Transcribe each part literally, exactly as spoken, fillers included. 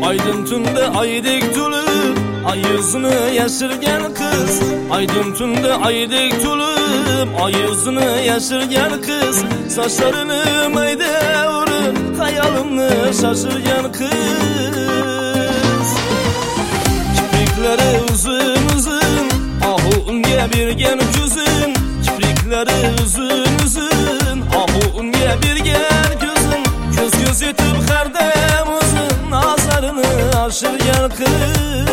Aydın tünde aydek tulup ay yüzünü yaşırgen kız. Aydın tünde aydek tulup ay yüzünü yaşırgen kız. Saçlarını mayda vurup hayalımı şaşırgen kız. Kiprikleri uzun uzun ahu unga bergen gözün. Kiprikleri uzun uzun ahu unga bergen gözün. Göz göz etip hardam uzun nazarını aşırgen kız.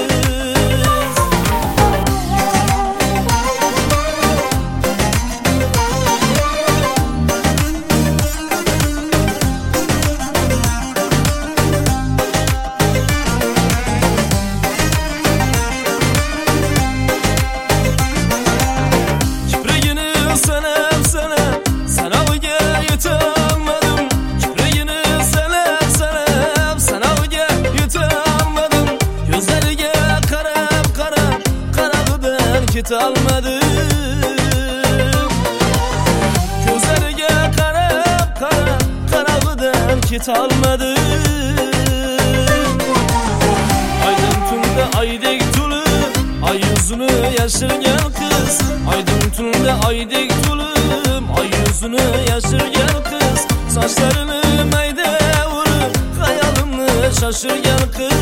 Kit almadım gözlerge karab karab karabıdan kit almadım. Aydın tünde aydek tulup ay yüzünü yaşırgen kız. Aydın tünde aydek tulup ay yüzünü yaşırgen kız. Saçlarını mayda vurup hayalımı şaşırgen kız.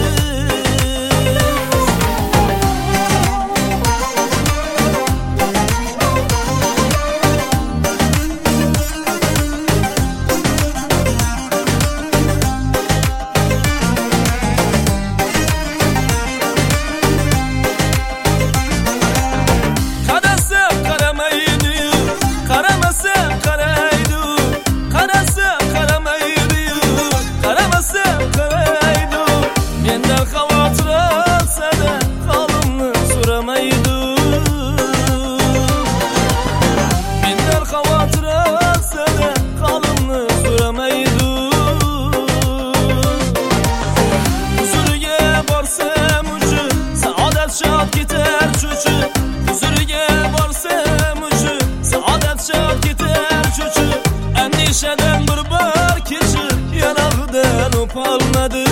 Endişeden bir bar kişi yanağıdan öpalmadı.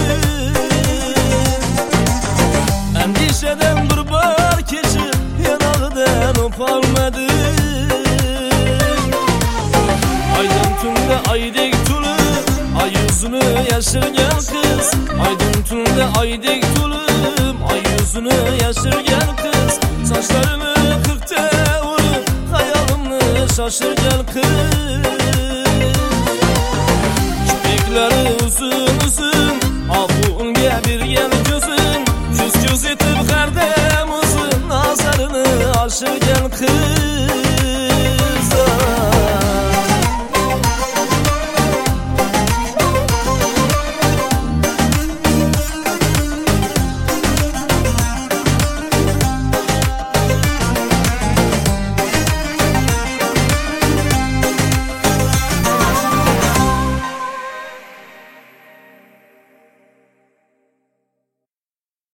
Endişeden bir bar kişi yanağıdan öpalmadı. Aydın tünde aydek tulup ay yüzünü yaşırgen kız. Aydın tünde aydek tulup ay yüzünü yaşırgen kız. Saçlarını kırkta vurup hayalımı şaşırgen kız. Kiprikleri uzun uzun ahu unga bergen gözün. Göz göz etip hardam uzun nazarını aşırgen kız.